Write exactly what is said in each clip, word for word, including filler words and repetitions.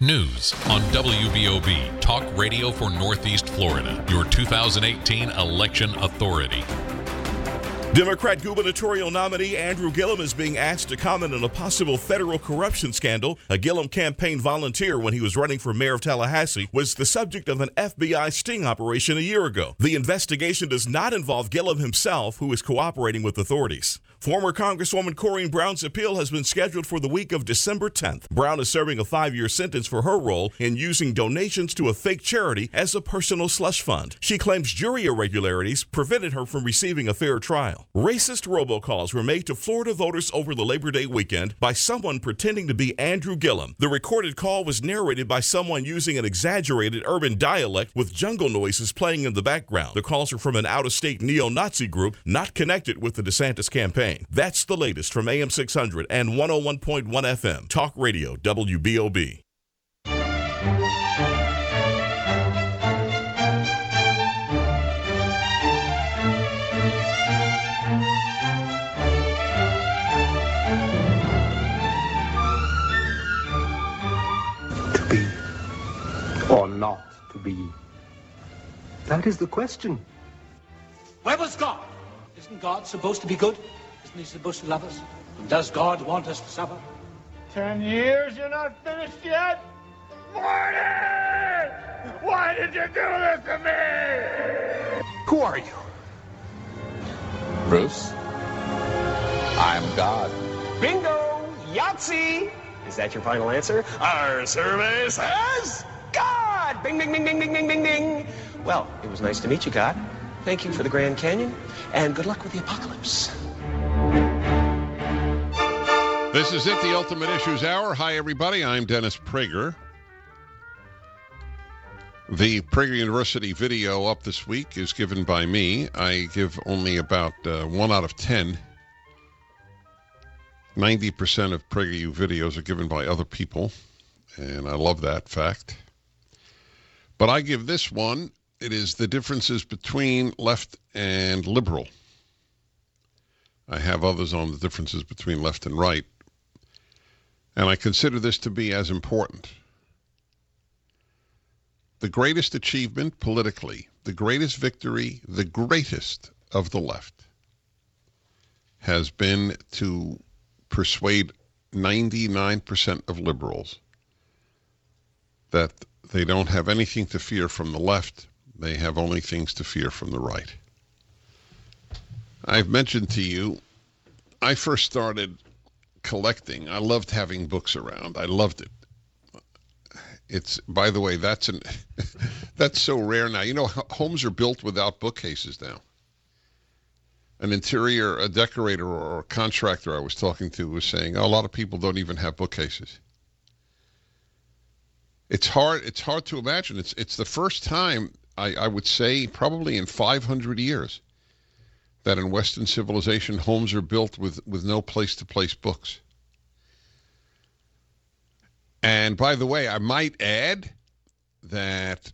News on W B O B, Talk Radio for Northeast Florida, your two thousand eighteen election authority. Democrat gubernatorial nominee Andrew Gillum is being asked to comment on a possible federal corruption scandal. A Gillum campaign volunteer, when he was running for mayor of Tallahassee, was the subject of an F B I sting operation a year ago. The investigation does not involve Gillum himself, who is cooperating with authorities. Former Congresswoman Corrine Brown's appeal has been scheduled for the week of December tenth. Brown is serving a five-year sentence for her role in using donations to a fake charity as a personal slush fund. She claims jury irregularities prevented her from receiving a fair trial. Racist robocalls were made to Florida voters over the Labor Day weekend by someone pretending to be Andrew Gillum. The recorded call was narrated by someone using an exaggerated urban dialect with jungle noises playing in the background. The calls are from an out-of-state neo-Nazi group not connected with the DeSantis campaign. That's the latest from A M six hundred and one oh one point one F M. Talk Radio, W B O B. To be or not to be? That is the question. Where was God? Isn't God supposed to be good? Isn't he supposed to love us? And does God want us to suffer? Ten years, you're not finished yet? Morty! Why did you do this to me? Who are you? Bruce, I'm God. Bingo! Yahtzee! Is that your final answer? Our survey says God! Bing, bing, bing, bing, bing, bing, bing, bing. Well, it was nice to meet you, God. Thank you for the Grand Canyon, and good luck with the apocalypse. This is it, the Ultimate Issues Hour. Hi, everybody. I'm Dennis Prager. The Prager University video up this week is given by me. I give only about uh, one out of ten. ninety percent of PragerU videos are given by other people, and I love that fact. But I give this one. It is the differences between left and liberal. I have others on the differences between left and right. And I consider this to be as important. The greatest achievement politically, the greatest victory, the greatest of the left has been to persuade ninety-nine percent of liberals that they don't have anything to fear from the left. They have only things to fear from the right. I've mentioned to you, I first started collecting. I loved having books around. I loved it. It's, by the way, that's an that's so rare now. You know, homes are built without bookcases now. An interior, a decorator or a contractor I was talking to was saying, oh, a lot of people don't even have bookcases. It's hard. It's hard to imagine. It's it's the first time I, I would say probably in five hundred years that in Western civilization homes are built with, with no place-to-place books. And by the way, I might add that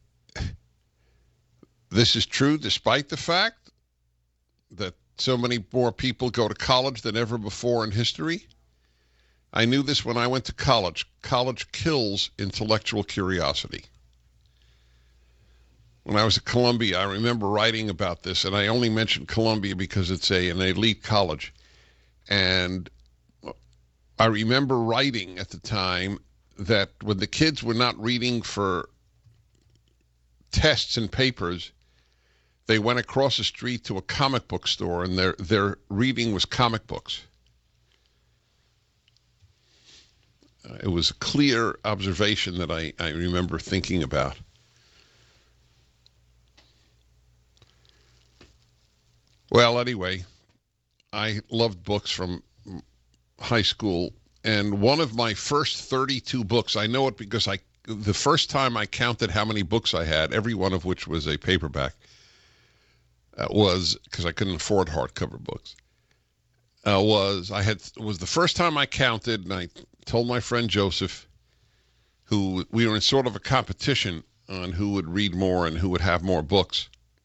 this is true despite the fact that so many more people go to college than ever before in history. I knew this when I went to college. College kills intellectual curiosity. When I was at Columbia, I remember writing about this, and I only mention Columbia because it's a an elite college. And I remember writing at the time that when the kids were not reading for tests and papers, they went across the street to a comic book store, and their their reading was comic books. Uh, it was a clear observation that I, I remember thinking about. Well, anyway, I loved books from high school, and one of my first thirty-two books, I know it because I the first time I counted how many books I had, every one of which was a paperback, uh, was, because I couldn't afford hardcover books, uh, was I had was the first time I counted, and I told my friend Joseph, who we were in sort of a competition on who would read more and who would have more books.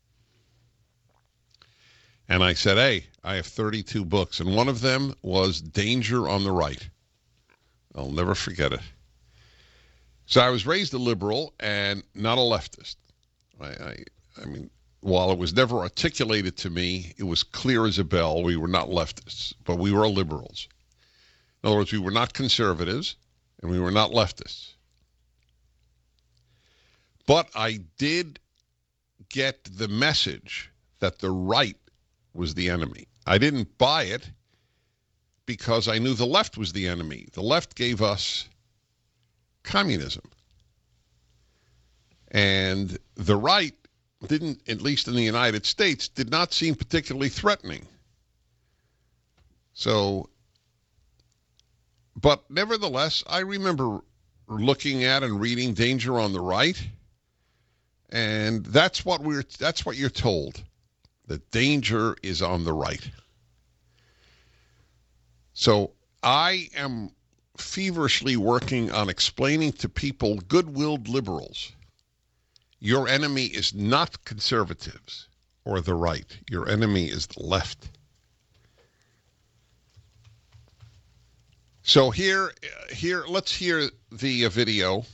And I said, hey, I have thirty-two books, and one of them was Danger on the Right. I'll never forget it. So I was raised a liberal and not a leftist. I, I, I mean, while it was never articulated to me, it was clear as a bell we were not leftists, but we were liberals. In other words, we were not conservatives and we were not leftists. But I did get the message that the right was the enemy. I didn't buy it because I knew the left was the enemy. The left gave us communism. And the right didn't, at least in the United States, did not seem particularly threatening. So, but nevertheless, I remember looking at and reading Danger on the Right, and that's what we're that's what you're told. The danger is on the right. So I am feverishly working on explaining to people, good-willed liberals, your enemy is not conservatives or the right. Your enemy is the left. So here, here, let's hear the uh, video.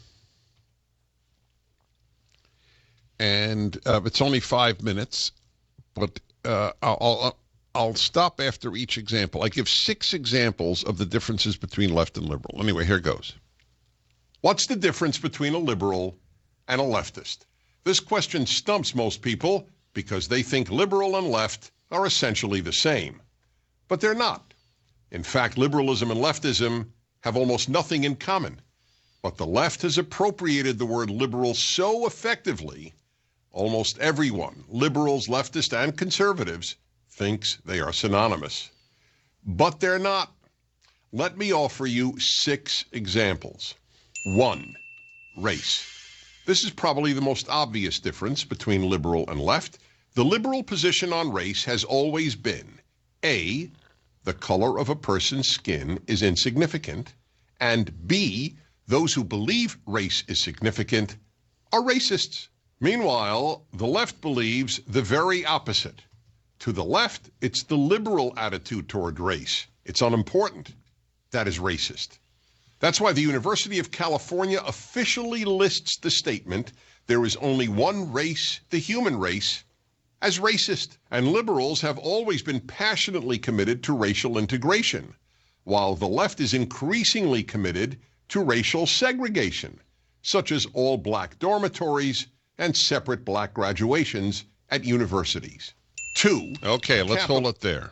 And uh, it's only five minutes, but uh, I'll, I'll, I'll stop after each example. I give six examples of the differences between left and liberal. Anyway, here goes. What's the difference between a liberal and a leftist? This question stumps most people because they think liberal and left are essentially the same. But they're not. In fact, liberalism and leftism have almost nothing in common. But the left has appropriated the word liberal so effectively, almost everyone, liberals, leftists, and conservatives, thinks they are synonymous. But they're not. Let me offer you six examples. One, race. This is probably the most obvious difference between liberal and left. The liberal position on race has always been, A, the color of a person's skin is insignificant, and B, those who believe race is significant are racists. Meanwhile, the left believes the very opposite. To the left, it's the liberal attitude toward race. It's unimportant. That is racist. That's why the University of California officially lists the statement, there is only one race, the human race, as racist. And liberals have always been passionately committed to racial integration, while the left is increasingly committed to racial segregation, such as all black dormitories and separate black graduations at universities. Two. Okay, let's hold it there.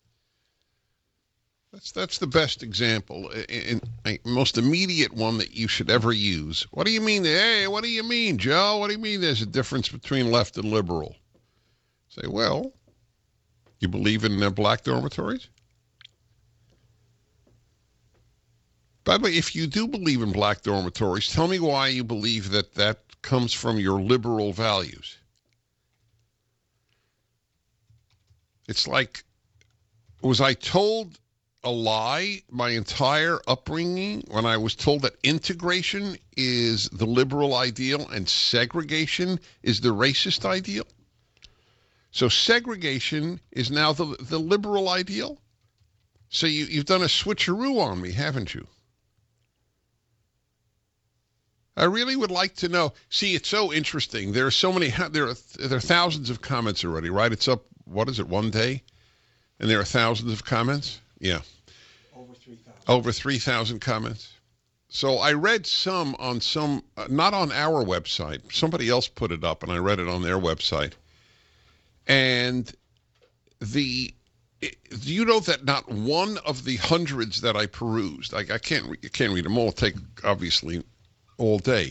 That's that's the best example, and most immediate one that you should ever use. What do you mean? Hey, what do you mean, Joe? What do you mean there's a difference between left and liberal? Say, well, you believe in uh, black dormitories? By the way, if you do believe in black dormitories, tell me why you believe that that comes from your liberal values. It's like, was I told a lie my entire upbringing when I was told that integration is the liberal ideal and segregation is the racist ideal? So segregation is now the, the liberal ideal? So you, you've done a switcheroo on me, haven't you? I really would like to know. See, it's so interesting. There are so many, there are, there are thousands of comments already, right? It's up, what is it, one day? And there are thousands of comments? Yeah. Over three thousand. Over three thousand comments. So I read some on some, uh, not on our website. Somebody else put it up, and I read it on their website. And the, do you know that not one of the hundreds that I perused, I, I can't, I can't read them all, take, obviously, all day.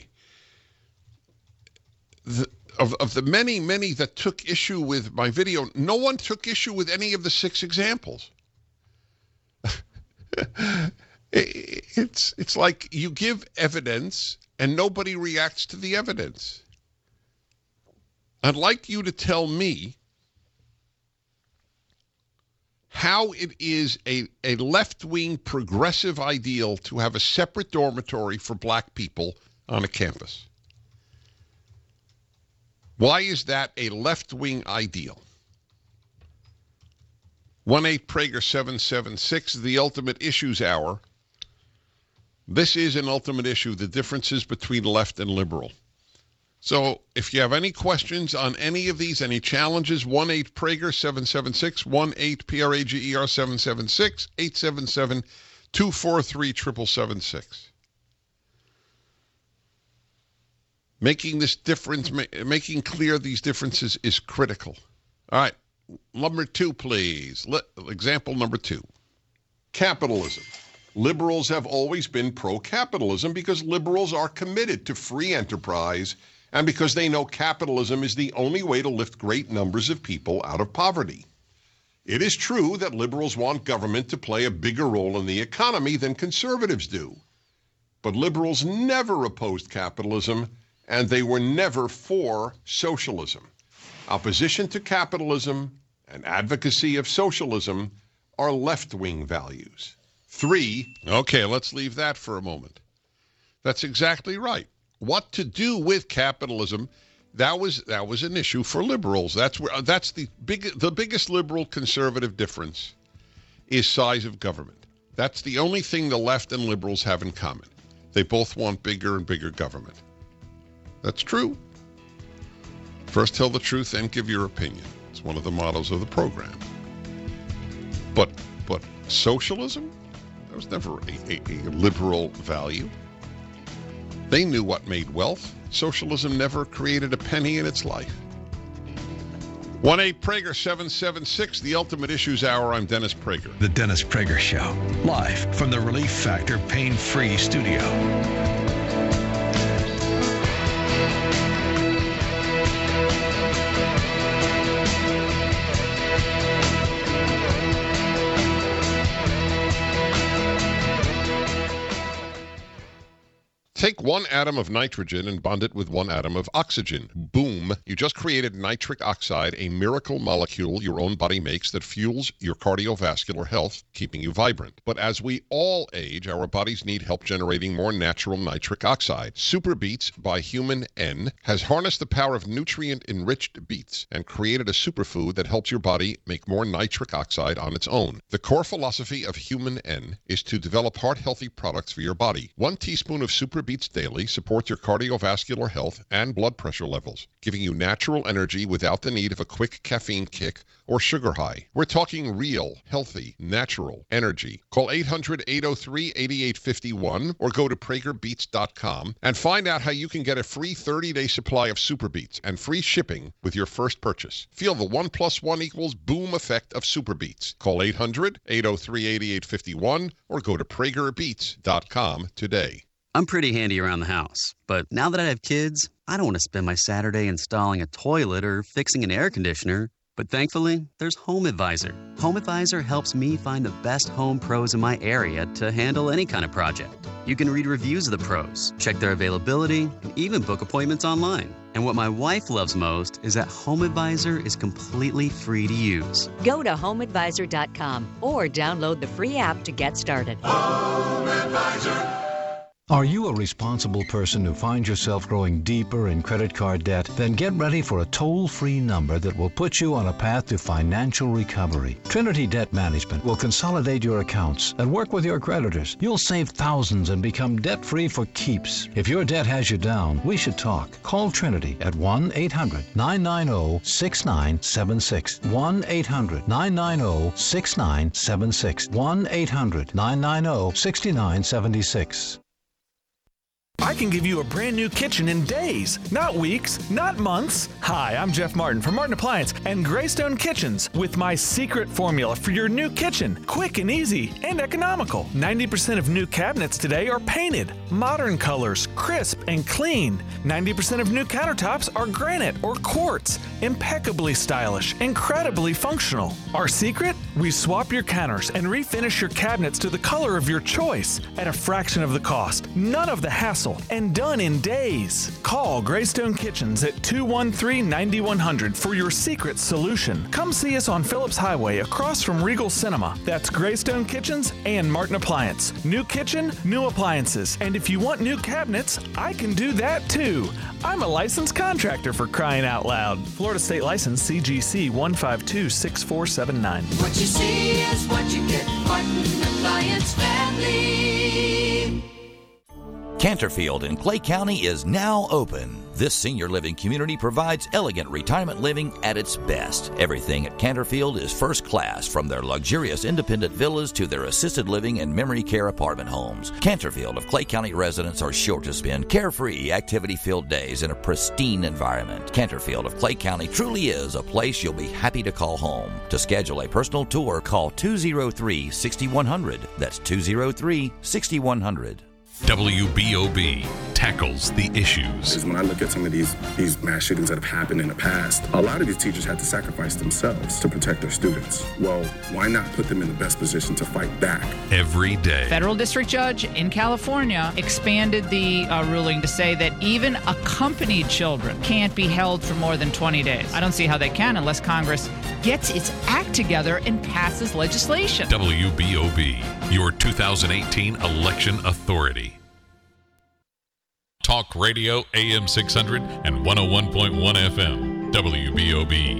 The, of, of the many, many that took issue with my video, no one took issue with any of the six examples. it, it's, it's like you give evidence and nobody reacts to the evidence. I'd like you to tell me how it is a, a left-wing progressive ideal to have a separate dormitory for black people on a campus. Why is that a left-wing ideal? one eight Prager seven seven six, the Ultimate Issues Hour. This is an ultimate issue, the differences between left and liberal. So if you have any questions on any of these, any challenges, one eight Prager seven seven six, one eight P R A G E R seven seven six, eight seven seven, two four three, seven seven seven six. Making this difference, ma- making clear these differences is critical. All right, number two, please. Le- example number two. Capitalism. Liberals have always been pro-capitalism because liberals are committed to free enterprise and because they know capitalism is the only way to lift great numbers of people out of poverty. It is true that liberals want government to play a bigger role in the economy than conservatives do. But liberals never opposed capitalism, and they were never for socialism. Opposition to capitalism and advocacy of socialism are left-wing values. Three, okay, let's leave that for a moment. That's exactly right. What to do with capitalism, that was that was an issue for liberals. That's where that's the big the biggest liberal conservative difference is size of government. That's the only thing the left and liberals have in common. They both want bigger and bigger government. That's true. First tell the truth, then give your opinion. It's one of the mottos of the program. But but socialism? That was never a, a, a liberal value. They knew what made wealth. Socialism never created a penny in its life. one eight Prager seven seven six, the Ultimate Issues Hour. I'm Dennis Prager. The Dennis Prager Show, live from the Relief Factor Pain-Free Studio. Take one atom of nitrogen and bond it with one atom of oxygen. Boom. You just created nitric oxide, a miracle molecule your own body makes that fuels your cardiovascular health, keeping you vibrant. But as we all age, our bodies need help generating more natural nitric oxide. Super Beets by Human N has harnessed the power of nutrient-enriched beets and created a superfood that helps your body make more nitric oxide on its own. The core philosophy of Human N is to develop heart-healthy products for your body. One teaspoon of Super Beets daily supports your cardiovascular health and blood pressure levels, giving you natural energy without the need of a quick caffeine kick or sugar high. We're talking real, healthy, natural energy. Call eight hundred, eight oh three, eight eight five one or go to Prager Beets dot com and find out how you can get a free thirty-day supply of Super Beets and free shipping with your first purchase. Feel the one plus one equals boom effect of Super Beets. Call eight hundred, eight oh three, eight eight five one or go to Prager Beets dot com today. I'm pretty handy around the house, but now that I have kids, I don't want to spend my Saturday installing a toilet or fixing an air conditioner. But thankfully, there's Home Advisor. Home Advisor helps me find the best home pros in my area to handle any kind of project. You can read reviews of the pros, check their availability, and even book appointments online. And what my wife loves most is that Home Advisor is completely free to use. Go to home advisor dot com or download the free app to get started. Home Advisor. Are you a responsible person who finds yourself growing deeper in credit card debt? Then get ready for a toll-free number that will put you on a path to financial recovery. Trinity Debt Management will consolidate your accounts and work with your creditors. You'll save thousands and become debt-free for keeps. If your debt has you down, we should talk. Call Trinity at one eight hundred, nine nine zero, six nine seven six. one eight hundred, nine nine zero, six nine seven six. one eight hundred, nine nine zero, six nine seven six. I can give you a brand new kitchen in days, not weeks, not months. Hi, I'm Jeff Martin from Martin Appliance and Greystone Kitchens with my secret formula for your new kitchen. Quick and easy and economical. ninety percent of new cabinets today are painted, modern colors, crisp and clean. ninety percent of new countertops are granite or quartz, impeccably stylish, incredibly functional. Our secret? We swap your counters and refinish your cabinets to the color of your choice at a fraction of the cost. None of the hassle. And done in days. Call Greystone Kitchens at two one three, nine one hundred for your secret solution. Come see us on Phillips Highway across from Regal Cinema. That's Greystone Kitchens and Martin Appliance. New kitchen, new appliances. And if you want new cabinets, I can do that too. I'm a licensed contractor, for crying out loud. Florida State License C G C one five two six four seven nine. What you see is what you get. Martin Appliance Family. Canterfield in Clay County is now open. This senior living community provides elegant retirement living at its best. Everything at Canterfield is first class, from their luxurious independent villas to their assisted living and memory care apartment homes. Canterfield of Clay County residents are sure to spend carefree, activity-filled days in a pristine environment. Canterfield of Clay County truly is a place you'll be happy to call home. To schedule a personal tour, call two oh three, six one zero zero. That's two oh three, six one zero zero. W B O B tackles the issues. When I look at some of these these mass shootings that have happened in the past, a lot of these teachers had to sacrifice themselves to protect their students. Well, why not put them in the best position to fight back? Every day. Federal district judge in California expanded the uh, ruling to say that even accompanied children can't be held for more than twenty days. I don't see how they can unless Congress gets its act together and passes legislation. W B O B, your two thousand eighteen election authority. Talk Radio A M six hundred and one oh one point one F M, W B O B.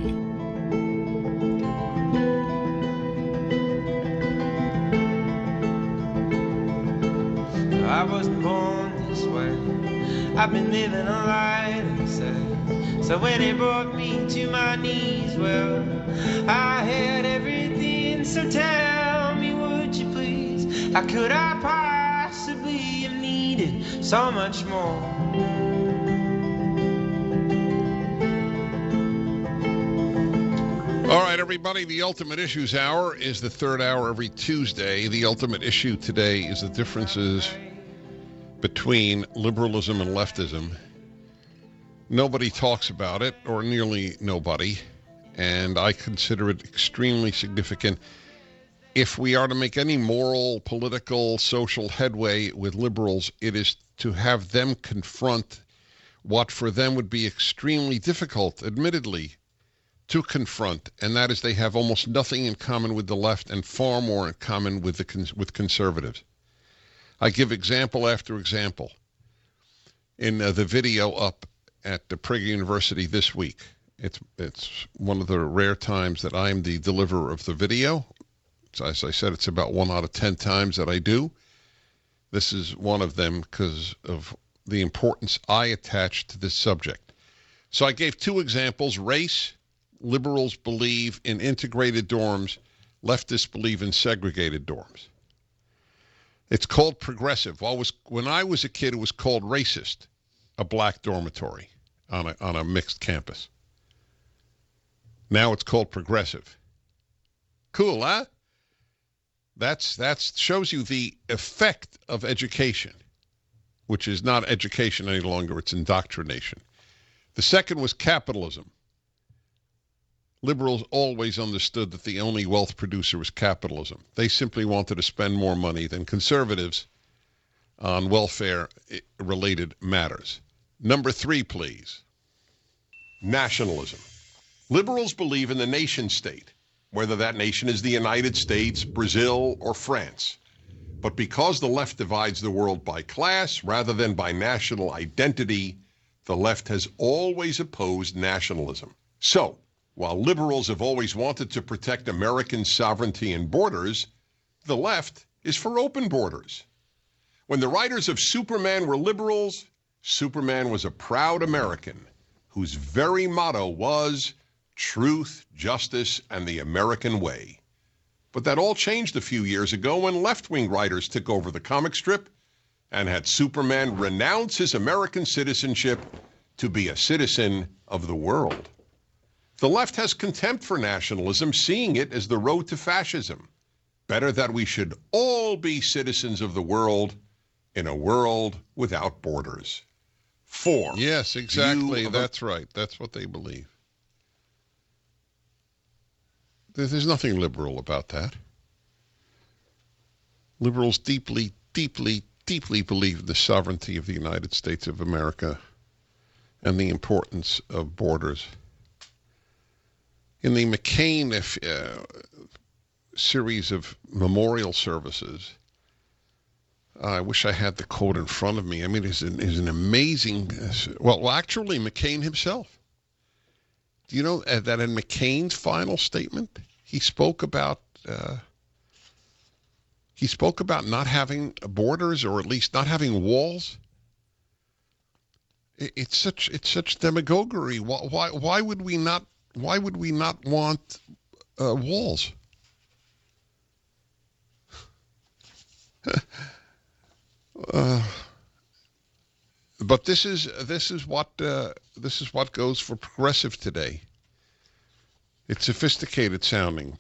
I wasn't born this way. I've been living a lie, they say. So when they brought me to my knees, well, I had everything. So tell me, would you please? How could I possibly have needed so much more? All right, everybody, the Ultimate Issues Hour is the third hour every Tuesday. The ultimate issue today is the differences between liberalism and leftism. Nobody talks about it, or nearly nobody, and I consider it extremely significant. If we are to make any moral, political, social headway with liberals, it is to have them confront what for them would be extremely difficult, admittedly, to confront, and that is they have almost nothing in common with the left and far more in common with the cons- with conservatives. I give example after example. In uh, the video up at the Prager University this week, it's it's one of the rare times that I am the deliverer of the video. So as I said, it's about one out of ten times that I do. This is one of them because of the importance I attach to this subject. So I gave two examples: race. Liberals believe in integrated dorms. Leftists believe in segregated dorms. It's called progressive. Well, was, when I was a kid, it was called racist, a black dormitory on a, on a mixed campus. Now it's called progressive. Cool, huh? That's that's shows you the effect of education, which is not education any longer, it's indoctrination. The second was capitalism. Liberals always understood that the only wealth producer was capitalism. They simply wanted to spend more money than conservatives on welfare-related matters. Number three, please. Nationalism. Liberals believe in the nation state, whether that nation is the United States, Brazil, or France. But because the left divides the world by class rather than by national identity, the left has always opposed nationalism. So, while liberals have always wanted to protect American sovereignty and borders, the left is for open borders. When the writers of Superman were liberals, Superman was a proud American whose very motto was truth, justice, and the American way. But that all changed a few years ago when left-wing writers took over the comic strip and had Superman renounce his American citizenship to be a citizen of the world. The left has contempt for nationalism, seeing it as the road to fascism. Better that we should all be citizens of the world in a world without borders. Four. Yes, exactly. That's right. That's what they believe. There's nothing liberal about that. Liberals deeply, deeply, deeply believe in the sovereignty of the United States of America and the importance of borders. In the McCain uh, series of memorial services, uh, I wish I had the quote in front of me. I mean, it's an, it's an amazing, uh, well, well, actually, McCain himself. Do you know uh, that in McCain's final statement, he spoke about uh, he spoke about not having borders, or at least not having walls. It's such it's such demagoguery. Why why, why would we not why would we not want uh, walls? uh, but this is this is what uh, this is what goes for progressive today. It's sophisticated sounding.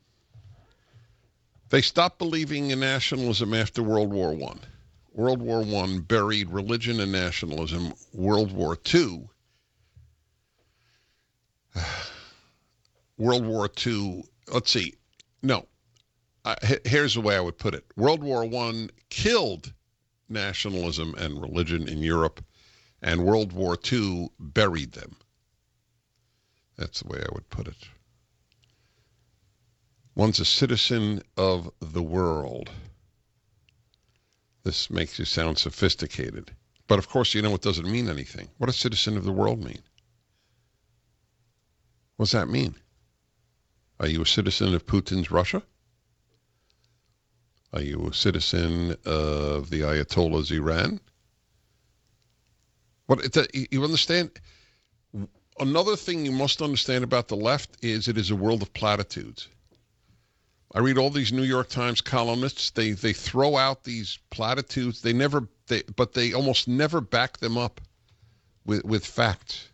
They stopped believing in nationalism after World War One. World War One buried religion and nationalism. World War Two, World War Two. Let's see. No, uh, here's the way I would put it. World War One killed nationalism and religion in Europe, and World War Two buried them. That's the way I would put it. One's a citizen of the world. This makes you sound sophisticated. But of course, you know, it doesn't mean anything. What does citizen of the world mean? What does that mean? Are you a citizen of Putin's Russia? Are you a citizen of the Ayatollah's Iran? What, you understand? Another thing you must understand about the left is it is a world of platitudes. I read all these New York Times columnists. They they throw out these platitudes. They never, they, but they almost never back them up with with facts.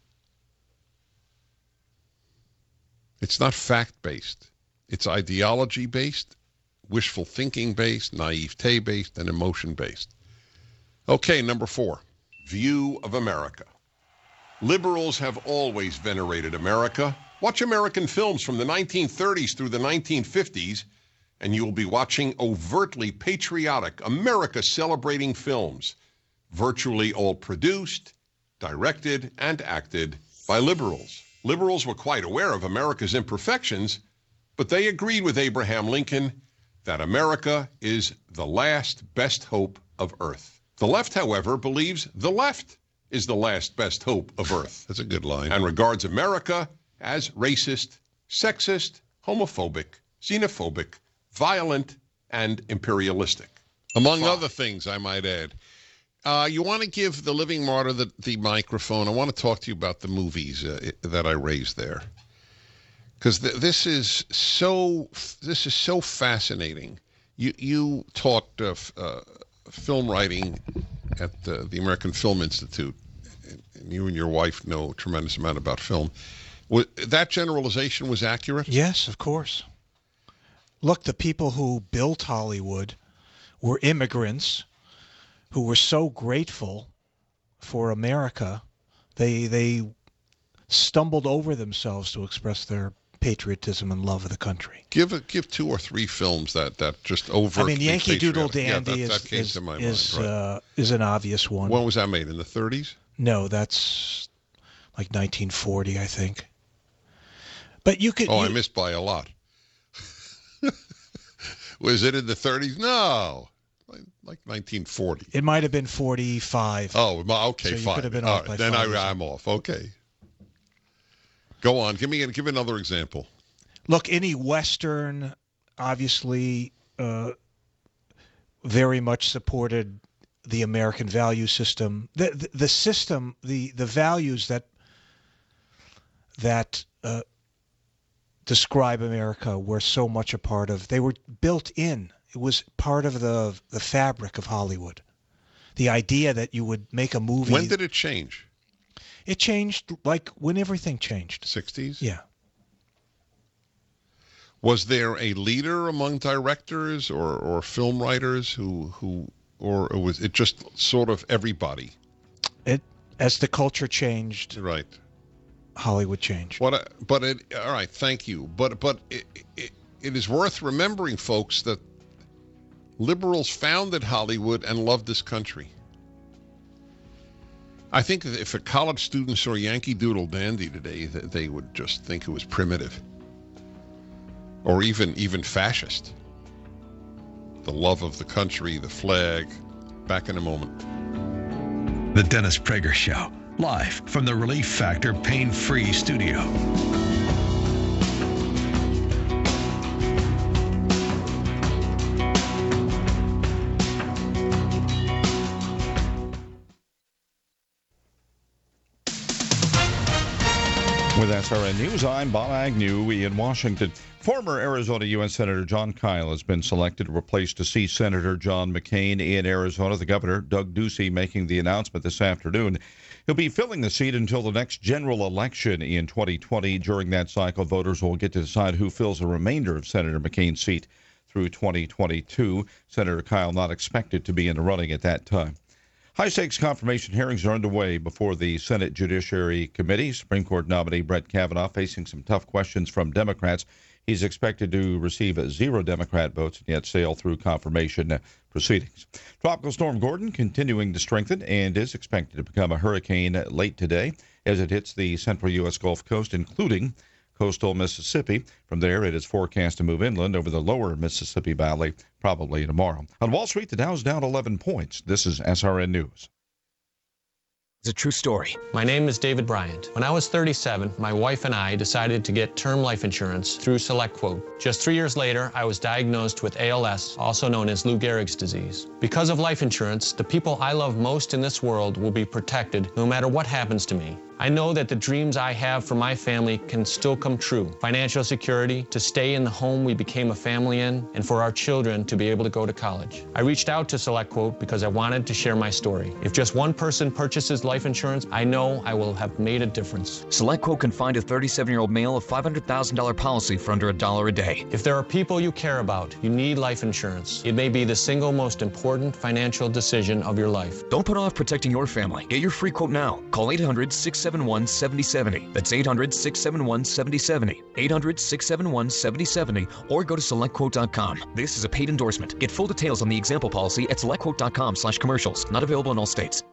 It's not fact-based. It's ideology-based, wishful thinking-based, naivete-based, and emotion-based. Okay, number four, view of America. Liberals have always venerated America. Watch American films from the nineteen thirties through the nineteen fifties, and you will be watching overtly patriotic, America-celebrating films, virtually all produced, directed, and acted by liberals. Liberals were quite aware of America's imperfections, but they agreed with Abraham Lincoln that America is the last best hope of Earth. The left, however, believes the left is the last best hope of Earth. That's a good line. And regards America as racist, sexist, homophobic, xenophobic, violent, and imperialistic. Among Five. other things, I might add. Uh, you want to give the living martyr the, the microphone. I want to talk to you about the movies uh, that I raised there. Because th- this is so this is so fascinating. You you taught uh, f- uh, film writing at uh, the American Film Institute, and you and your wife know a tremendous amount about film. Was, that generalization was accurate? Yes, of course. Look, the people who built Hollywood were immigrants who were so grateful for America, they they stumbled over themselves to express their patriotism and love of the country. Give a, give two or three films that, that just overtly I mean, Yankee patriotic. Doodle Dandy yeah, that, is that is, to my is, mind, right. uh, is an obvious one. When was that made? In the thirties? No, that's like nineteen forty, I think. But you could. Oh, you, I missed by a lot. Was it in the thirties? No, like, like nineteen forty. It might have been forty-five. Oh, okay, so you fine. Could have been All off right, by then five I, I'm off. Okay. Go on. Give me give another example. Look, any Western, obviously, uh, very much supported the American value system. The the, the system, the the values that that uh, describe America were so much a part of. They were built in. It was part of the the fabric of Hollywood. The idea that you would make a movie. When did it change? It changed like when everything changed. sixties? Yeah. Was there a leader among directors or, or film writers who who or was it just sort of everybody? It as the culture changed. Right. Hollywood changed. What? But it. All right. Thank you. But but it, it, it is worth remembering, folks, that liberals founded Hollywood and loved this country. I think that if a college student saw Yankee Doodle Dandy today, they would just think it was primitive, or even even fascist. The love of the country, the flag. Back in a moment. The Dennis Prager Show, live from the Relief Factor Pain-Free Studio. With S R N News, I'm Bob Agnew in Washington. Former Arizona U S Senator Jon Kyl has been selected to replace deceased Senator John McCain in Arizona. The governor, Doug Ducey, making the announcement this afternoon. He'll be filling the seat until the next general election in twenty twenty. During that cycle, voters will get to decide who fills the remainder of Senator McCain's seat through twenty twenty-two. Senator Kyl not expected to be in the running at that time. High-stakes confirmation hearings are underway before the Senate Judiciary Committee. Supreme Court nominee Brett Kavanaugh facing some tough questions from Democrats. He's expected to receive zero Democrat votes and yet sail through confirmation proceedings. Tropical Storm Gordon continuing to strengthen and is expected to become a hurricane late today as it hits the central U S Gulf Coast, including coastal Mississippi. From there, it is forecast to move inland over the lower Mississippi Valley, probably tomorrow. On Wall Street, the Dow's down eleven points. This is S R N News. It's a true story. My name is David Bryant. When I was thirty-seven, my wife and I decided to get term life insurance through SelectQuote. Just three years later, I was diagnosed with A L S, also known as Lou Gehrig's disease. Because of life insurance, the people I love most in this world will be protected no matter what happens to me. I know that the dreams I have for my family can still come true. Financial security, to stay in the home we became a family in, and for our children to be able to go to college. I reached out to SelectQuote because I wanted to share my story. If just one person purchases life insurance, I know I will have made a difference. SelectQuote can find a thirty-seven-year-old male a five hundred thousand dollars policy for under a dollar a day. If there are people you care about, you need life insurance. It may be the single most important financial decision of your life. Don't put off protecting your family. Get your free quote now. Call eight hundred, six seven one, seven zero seven zero. That's eight hundred, six seven one, seven zero seven zero. eight hundred, six seven one, seven zero seven zero or go to select quote dot com. This is a paid endorsement. Get full details on the example policy at select quote dot com slash commercials. Not available in all states.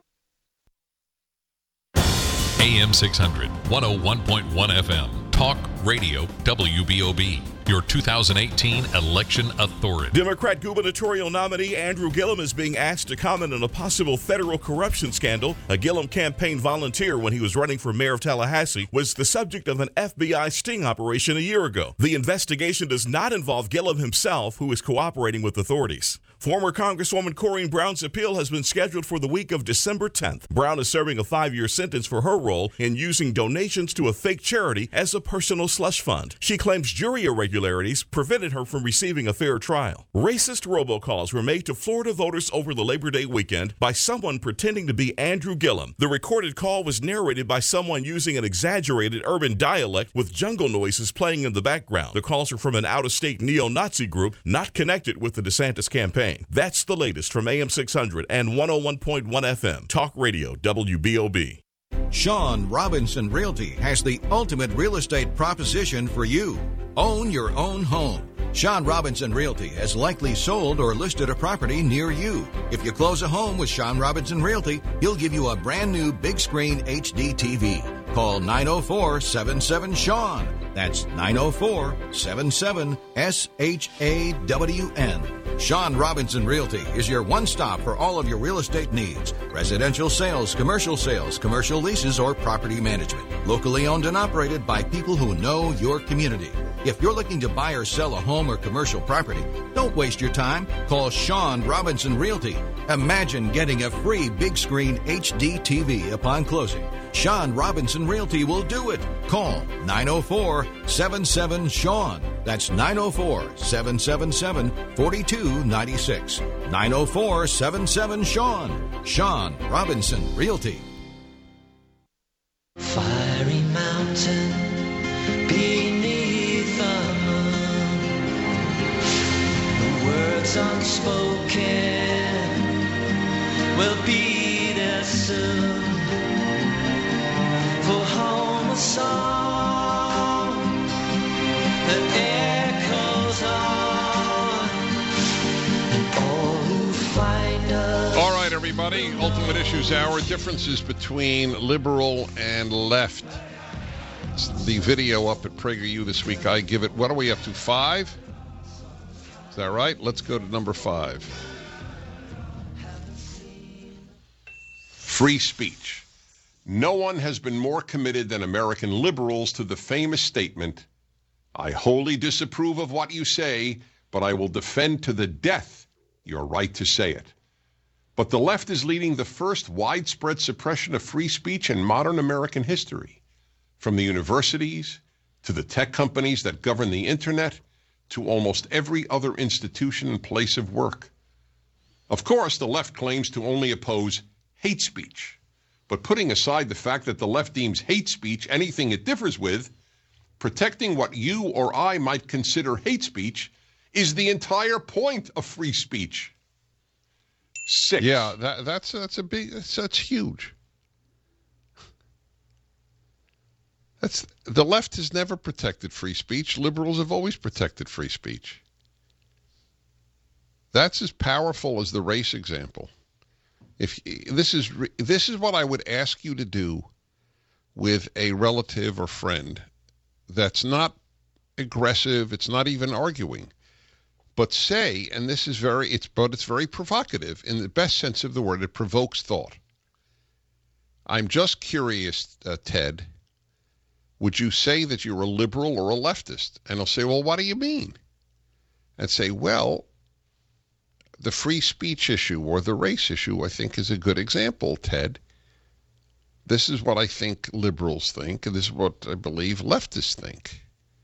A M six hundred, one oh one point one F M. Talk Radio W B O B. Your two thousand eighteen election authority. Democrat gubernatorial nominee Andrew Gillum is being asked to comment on a possible federal corruption scandal. A Gillum campaign volunteer when he was running for mayor of Tallahassee was the subject of an F B I sting operation a year ago. The investigation does not involve Gillum himself, who is cooperating with authorities. Former Congresswoman Corrine Brown's appeal has been scheduled for the week of December tenth. Brown is serving a five-year sentence for her role in using donations to a fake charity as a personal slush fund. She claims jury irregularities prevented her from receiving a fair trial. Racist robocalls were made to Florida voters over the Labor Day weekend by someone pretending to be Andrew Gillum. The recorded call was narrated by someone using an exaggerated urban dialect with jungle noises playing in the background. The calls are from an out-of-state neo-Nazi group not connected with the DeSantis campaign. That's the latest from A M six hundred and one oh one point one F M. Talk Radio W B O B. Sean Robinson Realty has the ultimate real estate proposition for you. Own your own home. Sean Robinson Realty has likely sold or listed a property near you. If you close a home with Sean Robinson Realty, he'll give you a brand new big screen H D T V. Call nine oh four, seven seven, Sean. That's nine oh four, seven seven, S H A W N. Sean Robinson Realty is your one-stop for all of your real estate needs. Residential sales, commercial sales, commercial leases, or property management. Locally owned and operated by people who know your community. If you're looking to buy or sell a home or commercial property, don't waste your time. Call Sean Robinson Realty. Imagine getting a free big screen H D T V upon closing. Sean Robinson Realty will do it. Call nine oh four, seven seven, Sean. That's nine oh four, seven seven seven, four two nine six. nine oh four, seven seven, Sean. Sean Robinson Realty. Fiery mountain beneath the moon. The words unspoken will be there soon. For home a song that echoes on, and all who find us. All right, everybody. Ultimate Issues Hour. Differences between liberal and left. It's the video up at PragerU this week. I give it, what are we up to, five? Is that right? Let's go to number five. Free speech. No one has been more committed than American liberals to the famous statement, I wholly disapprove of what you say, but I will defend to the death your right to say it. But the left is leading the first widespread suppression of free speech in modern American history. from the universities to the tech companies that govern the internet to almost every other institution and place of work. Of course, the left claims to only oppose hate speech. But putting aside the fact that the left deems hate speech anything it differs with, protecting what you or I might consider hate speech is the entire point of free speech. Six. Yeah, that, that's that's a big that's, that's huge. That's the left has never protected free speech. Liberals have always protected free speech. That's as powerful as the race example. If this is this is what I would ask you to do with a relative or friend that's not aggressive, it's not even arguing, but say, and this is very, it's but it's very provocative in the best sense of the word. It provokes thought. I'm just curious, uh, Ted. Would you say that you're a liberal or a leftist? And he'll say, well, what do you mean? And say, well, the free speech issue or the race issue, I think, is a good example, Ted. This is what I think liberals think, and this is what I believe leftists think.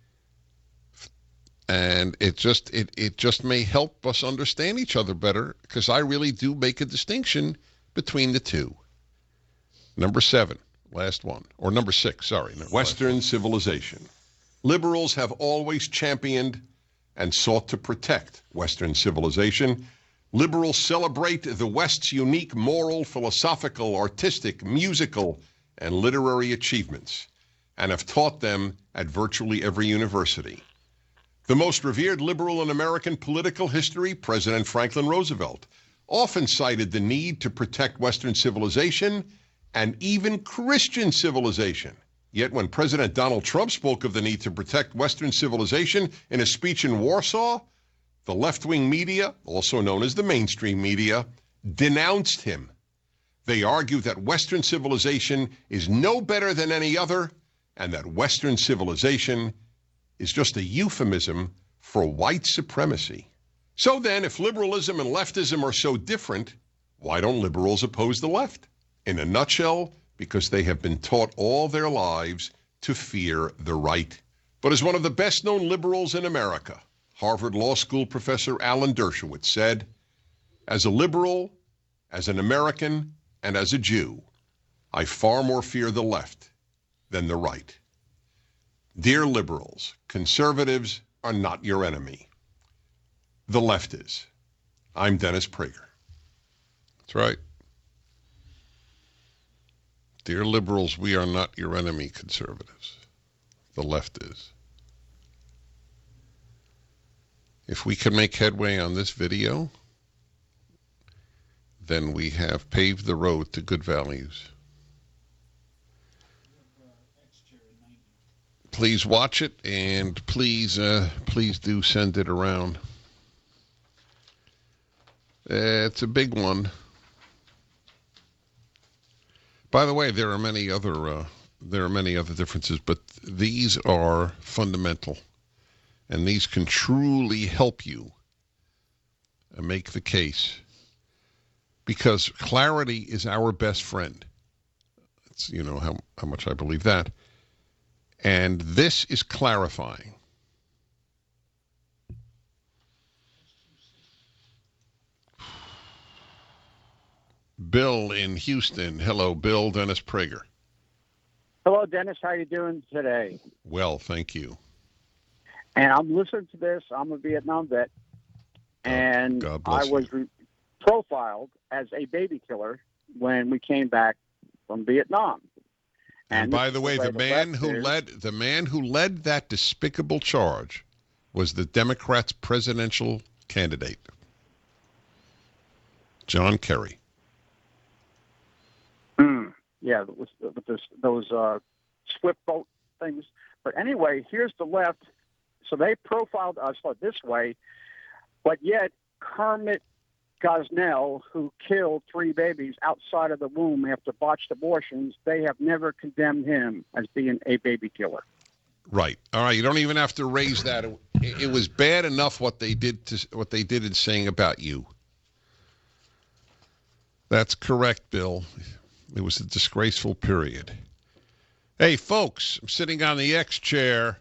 And it just it, it just may help us understand each other better, because I really do make a distinction between the two. Number seven, last one. Or number six, sorry. Western civilization. Liberals have always championed and sought to protect Western civilization. Liberals celebrate the West's unique moral, philosophical, artistic, musical, and literary achievements, and have taught them at virtually every university. The most revered liberal in American political history, President Franklin Roosevelt, often cited the need to protect Western civilization and even Christian civilization. Yet when President Donald Trump spoke of the need to protect Western civilization in a speech in Warsaw, the left-wing media, also known as the mainstream media, denounced him. They argue that Western civilization is no better than any other, and that Western civilization is just a euphemism for white supremacy. So then, if liberalism and leftism are so different, why don't liberals oppose the left? In a nutshell, because they have been taught all their lives to fear the right. But as one of the best-known liberals in America, Harvard Law School professor Alan Dershowitz said, as a liberal, as an American, and as a Jew, I far more fear the left than the right. Dear liberals, conservatives are not your enemy. The left is. I'm Dennis Prager. That's right. Dear liberals, we are not your enemy, conservatives. The left is. If we can make headway on this video, then we have paved the road to good values. Please watch it, and please, uh, please do send it around. Uh, it's a big one. By the way, there are many other uh, there are many other differences, but these are fundamental, and these can truly help you make the case, because clarity is our best friend. It's, you know how how much I believe that. And this is clarifying. Bill in Houston. Hello, Bill. Dennis Prager. Hello, Dennis. How you doing today? Well, thank you. And I'm listening to this. I'm a Vietnam vet, and God I bless was re- profiled as a baby killer when we came back from Vietnam. And, And by this the is way, where the the man left who is. led the man who led that despicable charge was the Democrats' presidential candidate, John Kerry. Mm, yeah, with, with this, those uh, swift boat things. But anyway, here's the left. So they profiled us like this way, but yet Kermit Gosnell, who killed three babies outside of the womb after botched abortions, they have never condemned him as being a baby killer. Right. All right. You don't even have to raise that. It, it was bad enough what they did to what they did in saying about you. That's correct, Bill. It was a disgraceful period. Hey, folks, I'm sitting on the X chair.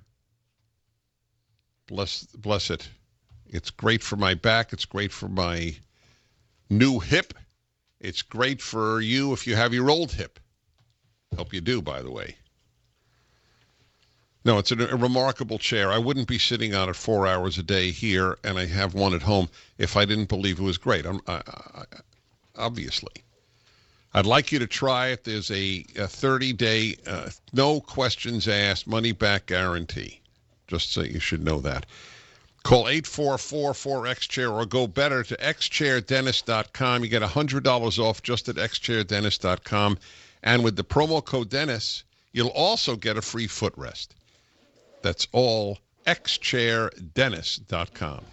Bless, bless it. It's great for my back. It's great for my new hip. It's great for you if you have your old hip. Hope you do, by the way. No, it's a, a remarkable chair. I wouldn't be sitting on it four hours a day here, and I have one at home, if I didn't believe it was great. I'm, I, I, obviously. I'd like you to try it. There's a thirty-day, uh, no questions asked, money-back guarantee. Just so you should know that. Call eight four four, four X chair or go better to x chair dentist dot com. You get one hundred dollars off just at x chair dentist dot com. And with the promo code Dennis, you'll also get a free footrest. That's all x chair dentist dot com.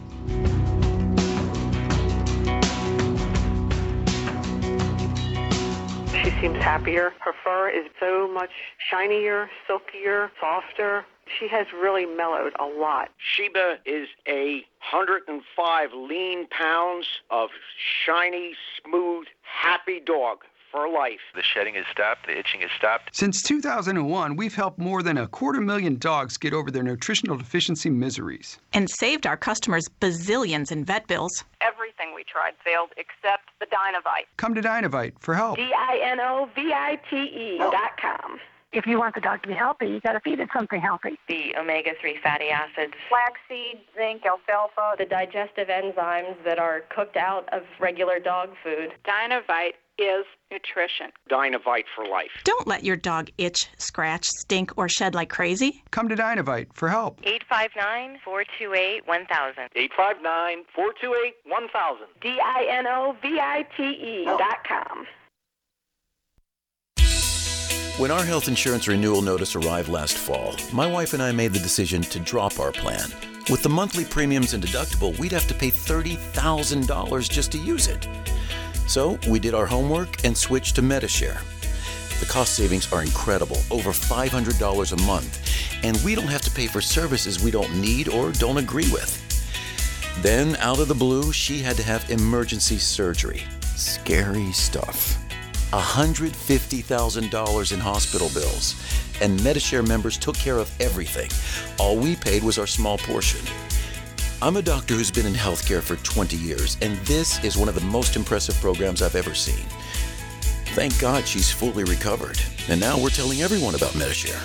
She seems happier. Her fur is so much shinier, silkier, softer. She has really mellowed a lot. Sheba is a one hundred five lean pounds of shiny, smooth, happy dog for life. The shedding has stopped. The itching has stopped. Since two thousand one, we've helped more than a quarter million dogs get over their nutritional deficiency miseries. And saved our customers bazillions in vet bills. Everything we tried failed except the Dinovite. Come to Dinovite for help. D I N O V I T E dot com. If you want the dog to be healthy, you got to feed it something healthy. The omega three fatty acids, flaxseed, zinc, alfalfa, the digestive enzymes that are cooked out of regular dog food. Dinovite is nutrition. Dinovite for life. Don't let your dog itch, scratch, stink, or shed like crazy. Come to Dinovite for help. eight five nine, four two eight, one thousand. eight five nine, four two eight, one thousand. D I N O V I T E dot com. When our health insurance renewal notice arrived last fall, my wife and I made the decision to drop our plan. With the monthly premiums and deductible, we'd have to pay thirty thousand dollars just to use it. So we did our homework and switched to Medi-Share. The cost savings are incredible, over five hundred dollars a month, and we don't have to pay for services we don't need or don't agree with. Then, out of the blue, she had to have emergency surgery. Scary stuff. one hundred fifty thousand dollars in hospital bills, and Medi-Share members took care of everything. All we paid was our small portion. I'm a doctor who's been in healthcare for twenty years, and this is one of the most impressive programs I've ever seen. Thank God she's fully recovered, and now we're telling everyone about Medi-Share.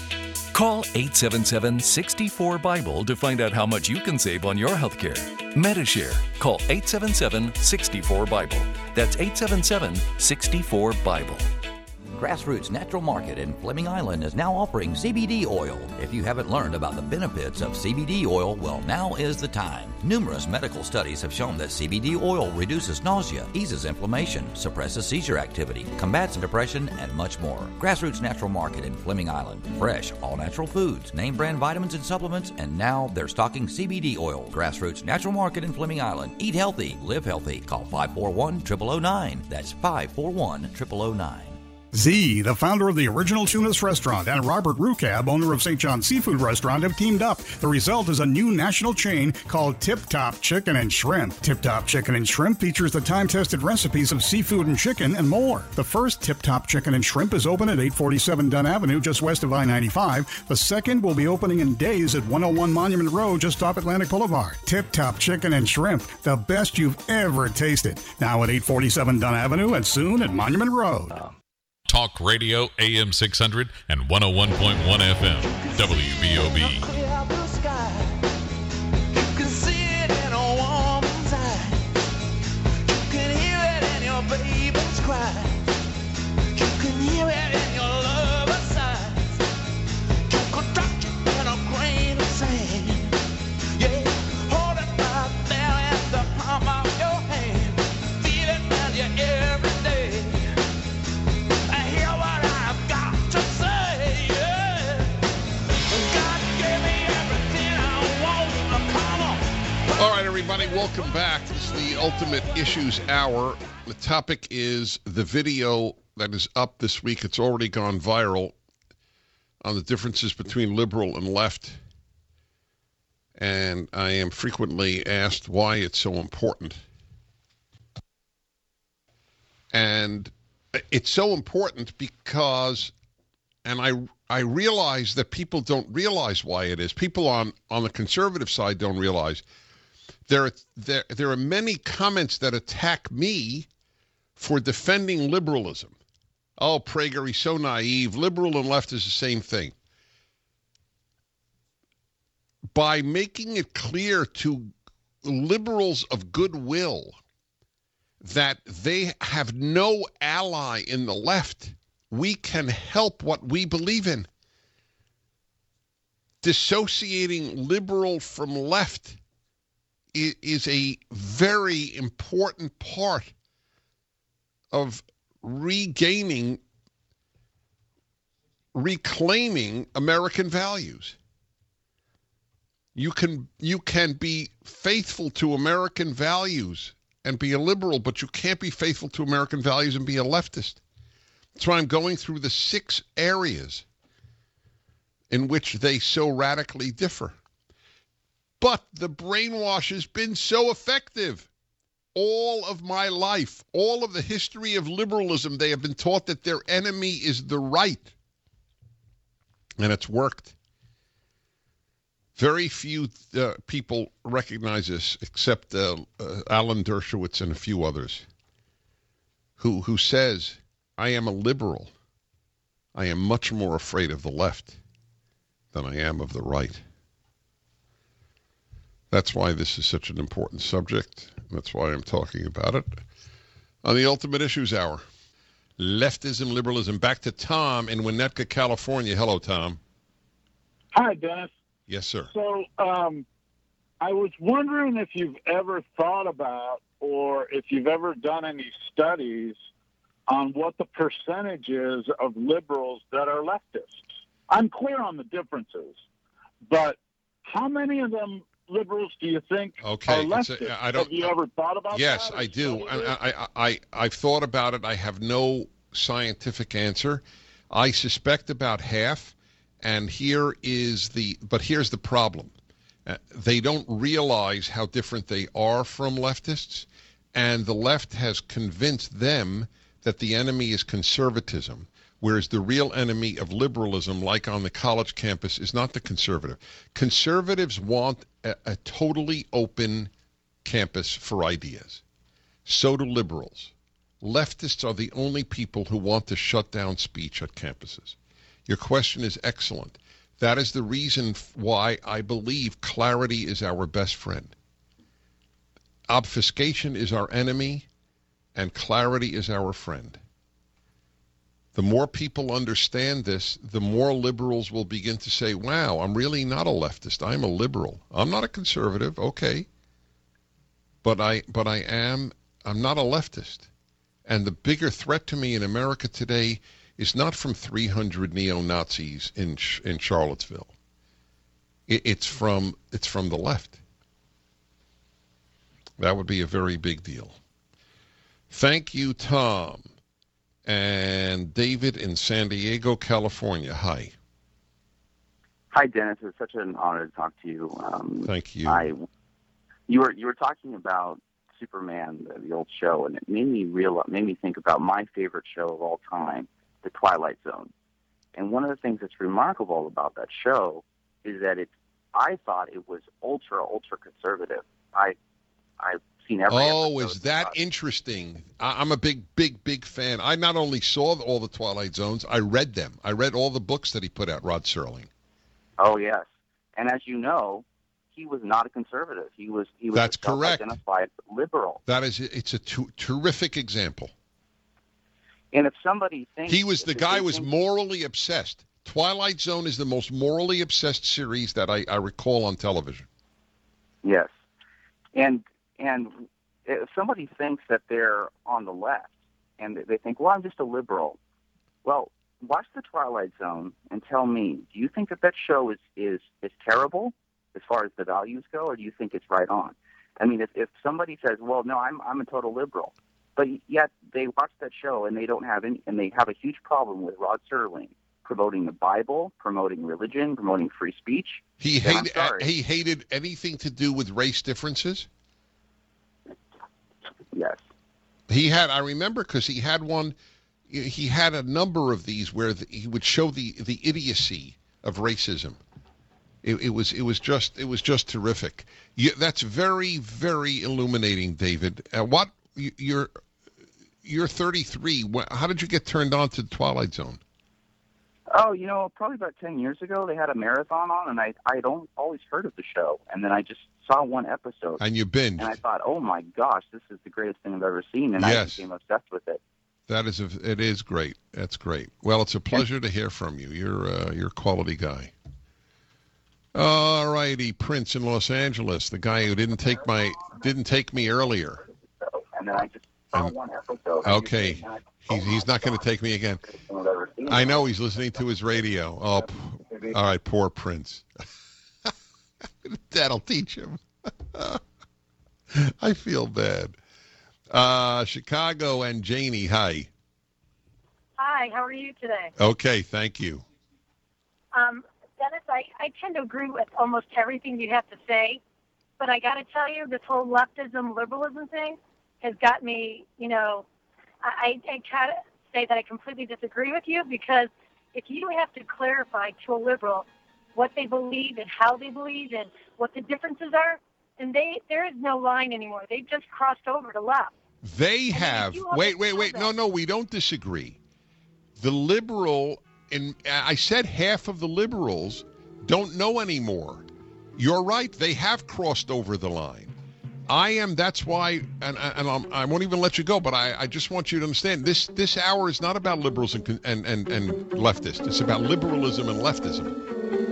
Call eight seven seven, six four, Bible to find out how much you can save on your healthcare. Medi-Share. Call eight seven seven, six four, Bible. That's eight seven seven, six four, Bible. Grassroots Natural Market in Fleming Island is now offering C B D oil. If you haven't learned about the benefits of C B D oil, well, now is the time. Numerous medical studies have shown that C B D oil reduces nausea, eases inflammation, suppresses seizure activity, combats depression, and much more. Grassroots Natural Market in Fleming Island. Fresh, all-natural foods, name-brand vitamins and supplements, and now they're stocking C B D oil. Grassroots Natural Market in Fleming Island. Eat healthy, live healthy. Call five four one, zero zero zero nine. That's five four one, zero zero zero nine. Z, the founder of the Original Tunas Restaurant, and Robert Rucab, owner of Saint John's Seafood Restaurant, have teamed up. The result is a new national chain called Tip Top Chicken and Shrimp. Tip Top Chicken and Shrimp features the time-tested recipes of seafood and chicken and more. The first Tip Top Chicken and Shrimp is open at eight forty-seven Dunn Avenue, just west of I ninety-five. The second will be opening in days at one oh one Monument Road, just off Atlantic Boulevard. Tip Top Chicken and Shrimp, the best you've ever tasted. Now at eight forty-seven Dunn Avenue and soon at Monument Road. Talk Radio A M six hundred and one oh one point one F M, W B O B. Everybody, welcome back. This is the Ultimate Issues Hour. The topic is the video that is up this week. It's already gone viral on the differences between liberal and left. And I am frequently asked why it's so important. And it's so important because and I I realize that people don't realize why it is. People on, on the conservative side don't realize there are, there there are many comments that attack me for defending liberalism. Oh, Prager, he's so naive. Liberal and left is the same thing. By making it clear to liberals of goodwill that they have no ally in the left, we can help what we believe in. Dissociating liberal from left is a very important part of regaining, reclaiming American values. You can you can be faithful to American values and be a liberal, but you can't be faithful to American values and be a leftist. That's why I'm going through the six areas in which they so radically differ. But the brainwash has been so effective. All of my life, all of the history of liberalism, they have been taught that their enemy is the right. And it's worked. Very few uh, people recognize this, except uh, uh, Alan Dershowitz and a few others, who who says, I am a liberal. I am much more afraid of the left than I am of the right. That's why this is such an important subject. That's why I'm talking about it on the Ultimate Issues Hour. Leftism, liberalism. Back to Tom in Winnetka, California. Hello, Tom. Hi, Dennis. Yes, sir. So um, I was wondering if you've ever thought about or if you've ever done any studies on what the percentage is of liberals that are leftists. I'm clear on the differences, but how many of them liberals do you think okay, are leftists? A, I don't, Have you ever thought about yes, that? Yes, I do. I, I, I, I've thought about it. I have no scientific answer. I suspect about half. And here is the, but here's the problem. Uh, they don't realize how different they are from leftists, and the left has convinced them that the enemy is conservatism, whereas the real enemy of liberalism, like on the college campus, is not the conservative. Conservatives want a, a totally open campus for ideas. So do liberals. Leftists are the only people who want to shut down speech at campuses. Your question is excellent. That is the reason why I believe clarity is our best friend. Obfuscation is our enemy, and clarity is our friend. The more people understand this, the more liberals will begin to say, wow, I'm really not a leftist. I'm a liberal. I'm not a conservative, okay. But I but I am, I'm not a leftist. And the bigger threat to me in America today is not from three hundred neo-Nazis in in Charlottesville. It, it's from it's from the left. That would be a very big deal. Thank you, Tom. And David in San Diego, California. Hi. Hi, Dennis. It's such an honor to talk to you. Um, Thank you. I, you were you were talking about Superman, the, the old show, and it made me real made me think about my favorite show of all time, The Twilight Zone. And one of the things that's remarkable about that show is that it, I thought it was ultra, ultra conservative. I, I've seen every Oh, episode is that about interesting? I, I'm a big, big, big fan. I not only saw all the Twilight Zones, I read them. I read all the books that he put out, Rod Serling. Oh, yes. And as you know, he was not a conservative. He was he was That's a correct. self-identified liberal. That is, it's a t- terrific example. And if somebody thinks... He was, the if guy they was think- morally obsessed. Twilight Zone is the most morally obsessed series that I, I recall on television. Yes. And and if somebody thinks that they're on the left and they think, well, I'm just a liberal. Well, watch The Twilight Zone and tell me, do you think that that show is, is, is terrible as far as the values go, or do you think it's right on? I mean, if, if somebody says, well, no, I'm I'm a total liberal, but yet they watch that show and they don't have any, and they have a huge problem with Rod Serling promoting the Bible, promoting religion, promoting free speech. He then I'm hated sorry. he hated anything to do with race differences. Yes. He had, I remember, because he had one, he had a number of these where the, he would show the, the idiocy of racism. It, it was it was just it was just terrific. You, that's very very illuminating, David. Uh, what you, you're you're thirty-three. How did you get turned on to Twilight Zone? Oh, you know, probably about ten years ago, they had a marathon on, and I I don't always heard of the show, and then I just saw one episode. And you binged. And I thought, oh my gosh, this is the greatest thing I've ever seen, and yes. I became obsessed with it. That is a, it is great. That's great. Well, it's a pleasure to hear from you. You're uh, you're a quality guy. All righty, Prince in Los Angeles, the guy who didn't take my didn't take me earlier. And then I just saw one episode. Okay, he's he's not going to take me again. I know he's listening to his radio. Oh, p- all right, poor Prince. That'll teach him. I feel bad. Uh, Chicago and Janie, hi. Hi, how are you today? Okay, thank you. Um, Dennis, I, I tend to agree with almost everything you have to say, but I got to tell you, this whole leftism, liberalism thing has got me, you know, I, I try to say that I completely disagree with you, because if you have to clarify to a liberal what they believe and how they believe and what the differences are, then they there is no line anymore. They've just crossed over to left. They have. Wait, wait, wait. No, no, we don't disagree. The liberal, and I said half of the liberals don't know anymore. You're right. They have crossed over the line. I am. That's why, and, and I'm, I won't even let you go. But I, I just want you to understand this. This hour is not about liberals and and and, and leftists. It's about liberalism and leftism.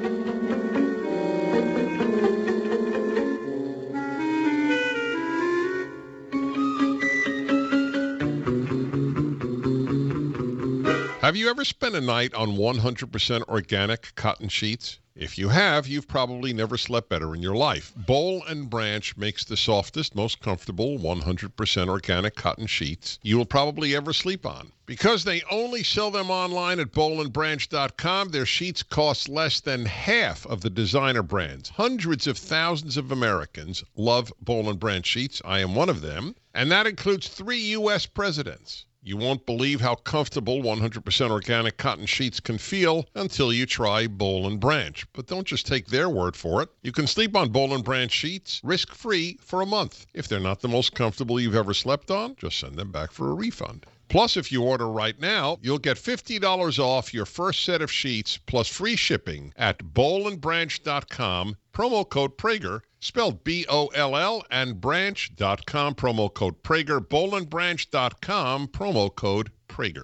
Have you ever spent a night on one hundred percent organic cotton sheets? If you have, you've probably never slept better in your life. Boll and Branch makes the softest, most comfortable one hundred percent organic cotton sheets you will probably ever sleep on. Because they only sell them online at boll and branch dot com, their sheets cost less than half of the designer brands. Hundreds of thousands of Americans love Boll and Branch sheets. I am one of them. And that includes three U S presidents. You won't believe how comfortable one hundred percent organic cotton sheets can feel until you try Boll and Branch. But don't just take their word for it. You can sleep on Boll and Branch sheets risk-free for a month. If they're not the most comfortable you've ever slept on, just send them back for a refund. Plus, if you order right now, you'll get fifty dollars off your first set of sheets plus free shipping at boll and branch dot com, promo code Prager, spelled B O L L, and branch dot com, promo code Prager, boll and branch dot com, promo code Prager.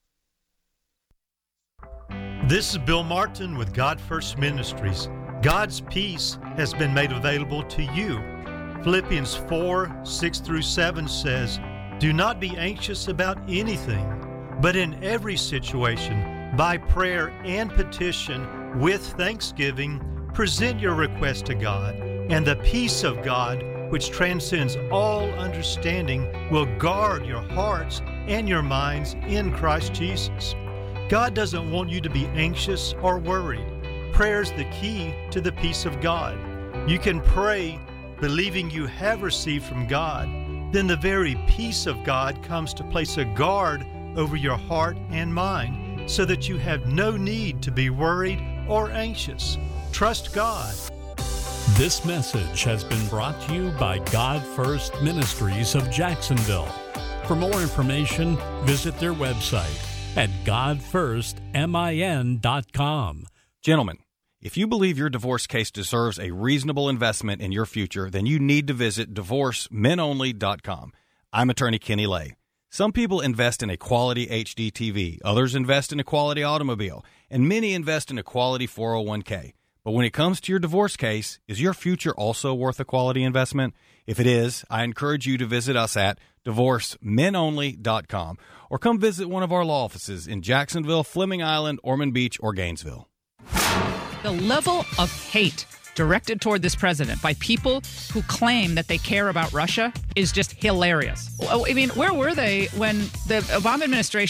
This is Bill Martin with God First Ministries. God's peace has been made available to you. Philippians four, six through seven says, "Do not be anxious about anything, but in every situation, by prayer and petition, with thanksgiving, present your request to God, and the peace of God, which transcends all understanding, will guard your hearts and your minds in Christ Jesus." God doesn't want you to be anxious or worried. Prayer is the key to the peace of God. You can pray believing you have received from God. Then the very peace of God comes to place a guard over your heart and mind so that you have no need to be worried or anxious. Trust God. This message has been brought to you by God First Ministries of Jacksonville. For more information, visit their website at god first min dot com. Gentlemen, if you believe your divorce case deserves a reasonable investment in your future, then you need to visit divorce men only dot com. I'm attorney Kenny Lay. Some people invest in a quality H D T V, others invest in a quality automobile, and many invest in a quality four oh one k. But when it comes to your divorce case, is your future also worth a quality investment? If it is, I encourage you to visit us at divorce men only dot com or come visit one of our law offices in Jacksonville, Fleming Island, Ormond Beach, or Gainesville. The level of hate directed toward this president by people who claim that they care about Russia is just hilarious. I mean, where were they when the Obama administration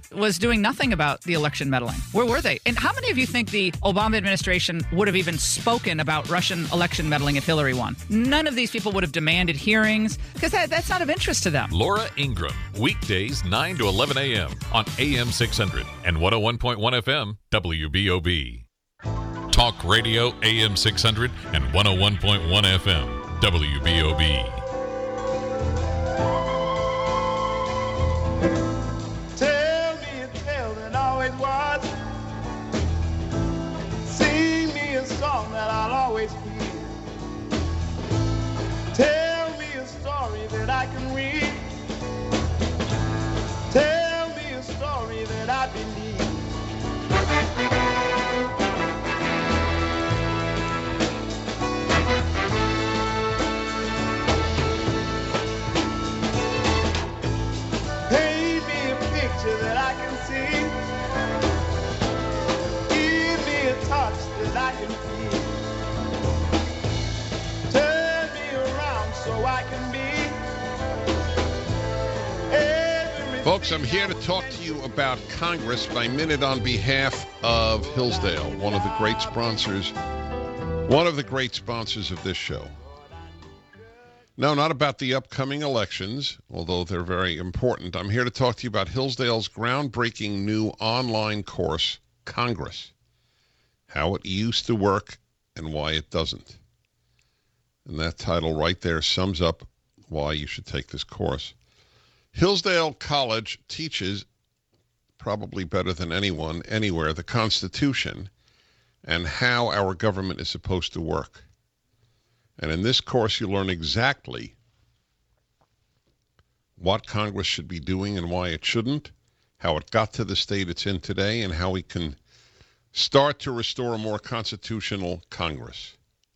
was doing nothing about the election meddling. Where were they? And how many of you think the Obama administration would have even spoken about Russian election meddling if Hillary won? None of these people would have demanded hearings because that, that's not of interest to them. Laura Ingraham, weekdays nine to eleven a.m. on A M six hundred and one oh one point one F M W B O B. Talk Radio A M six hundred and one oh one point one F M W B O B. Tell me a tale that always was. Sing me a song that I'll always hear. Tell me a story that I can read. Tell me a story that I believe. Paint me a picture that I can see. Give me a touch that I can feel. Turn me around so I can be everything. Folks, I'm here to talk to you about Congress by minute on behalf of Hillsdale, one of the great sponsors, one of the great sponsors of this show. No, not about the upcoming elections, although they're very important. I'm here to talk to you about Hillsdale's groundbreaking new online course, Congress, how it used to work and why it doesn't. And that title right there sums up why you should take this course. Hillsdale College teaches, probably better than anyone anywhere, the Constitution and how our government is supposed to work. And in this course, you learn exactly what Congress should be doing and why it shouldn't, how it got to the state it's in today, and how we can start to restore a more constitutional Congress.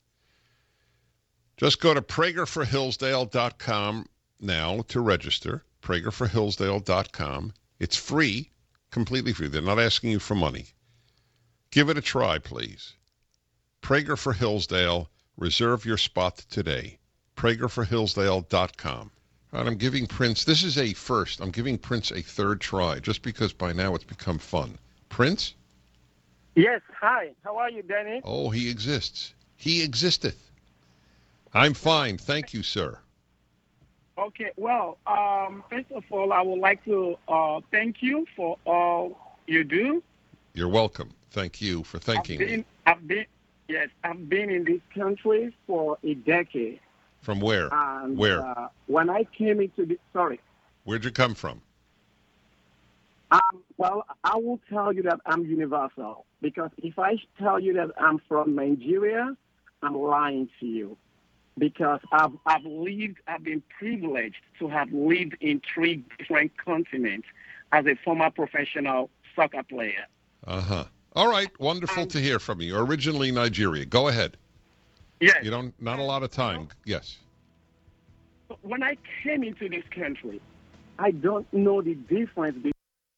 Just go to Prager for Hillsdale dot com now to register, Prager for Hillsdale dot com. It's free, completely free. They're not asking you for money. Give it a try, please. Prager for Hillsdale. Reserve your spot today. Prager for Hillsdale dot com. All right, I'm giving Prince, this is a first, I'm giving Prince a third try, just because by now it's become fun. Prince? Yes, hi. How are you, Danny? Oh, he exists. He existeth. I'm fine. Thank you, sir. Okay, well, um, first of all, I would like to uh, thank you for all you do. You're welcome. Thank you for thanking I've been, me. I've been, yes, I've been in this country for a decade. From where? And, where? Uh, when I came into this, sorry. Where'd you come from? Um, well, I will tell you that I'm universal, because if I tell you that I'm from Nigeria, I'm lying to you. Because I've, I've lived, I've been privileged to have lived in three different continents as a former professional soccer player. Uh-huh. All right. Wonderful um, to hear from you. Originally Nigeria. Go ahead. Yes. You don't, not a lot of time. Yes. When I came into this country, I don't know the difference between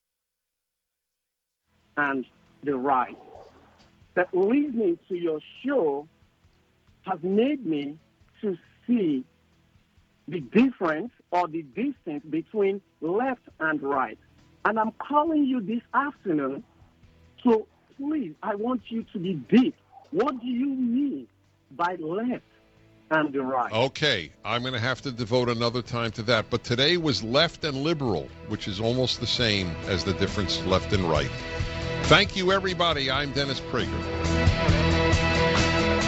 and the right. That listening to your show has made me to see the difference or the distance between left and right. And I'm calling you this afternoon, so please, I want you to be deep. What do you mean by left and the right? Okay, I'm going to have to devote another time to that. But today was left and liberal, which is almost the same as the difference left and right. Thank you, everybody. I'm Dennis Prager.